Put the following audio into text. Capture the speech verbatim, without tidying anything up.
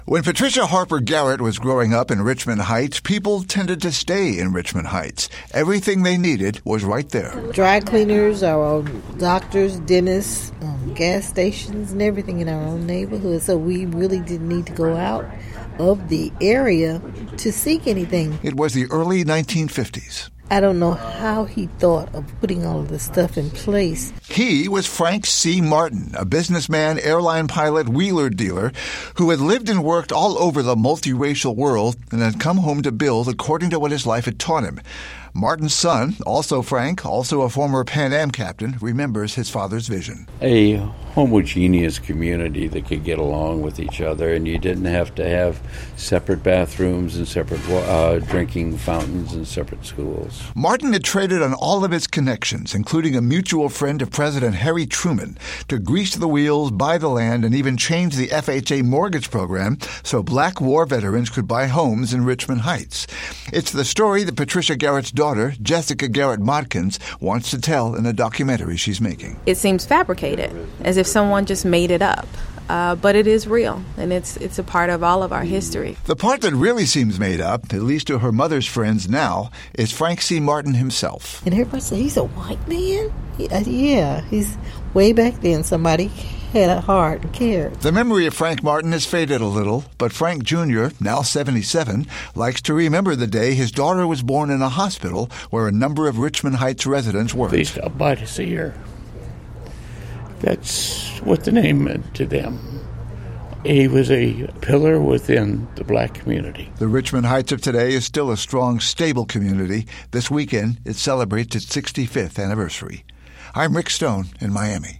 When Patricia Harper Garrett was growing up in Richmond Heights, people tended to stay in Richmond Heights. Everything they needed was right there. Dry cleaners, our own doctors, dentists, um, gas stations, and everything in our own neighborhood. So we really didn't need to go out of the area to seek anything. It was the early nineteen fifties. I don't know how he thought of putting all of this stuff in place. He was Frank C. Martin, a businessman, airline pilot, wheeler dealer, who had lived and worked all over the multiracial world and had come home to build according to what his life had taught him. Martin's son, also Frank, also a former Pan Am captain, remembers his father's vision. A homogeneous community that could get along with each other, and you didn't have to have separate bathrooms and separate uh, drinking fountains and separate schools. Martin had traded on all of his connections, including a mutual friend of President Harry Truman, to grease the wheels, buy the land, and even change the F H A mortgage program so black war veterans could buy homes in Richmond Heights. It's the story that Patricia Garrett's daughter, Jessica Garrett Modkins, wants to tell in a documentary she's making. It seems fabricated, as if someone just made it up. Uh, but it is real, and it's it's a part of all of our history. The part that really seems made up, at least to her mother's friends now, is Frank C. Martin himself. And everybody said, he's a white man? Yeah, yeah, he's way back then somebody had a heart and cared. The memory of Frank Martin has faded a little, but Frank Junior, now seventy-seven, likes to remember the day his daughter was born in a hospital where a number of Richmond Heights residents worked. They stopped by to see her. That's what the name meant to them. He was a pillar within the black community. The Richmond Heights of today is still a strong, stable community. This weekend, it celebrates its sixty-fifth anniversary. I'm Rick Stone in Miami.